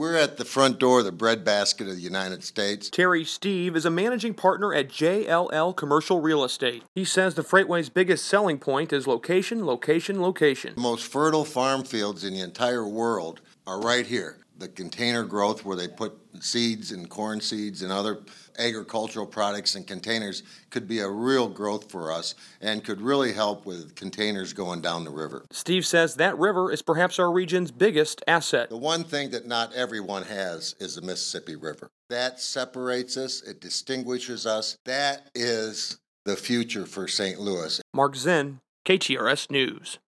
We're at the front door of the breadbasket of the United States. Terry Steve is a managing partner at JLL Commercial Real Estate. He says the Freightway's biggest selling point is location, location, location. The most fertile farm fields in the entire world are right here. The container growth where they put seeds and corn seeds and other agricultural products in containers could be a real growth for us and could really help with containers going down the river. Steve says that river is perhaps our region's biggest asset. The one thing that not everyone has is the Mississippi River. That separates us, it distinguishes us. That is the future for St. Louis. Mark Zinn, KTRS News.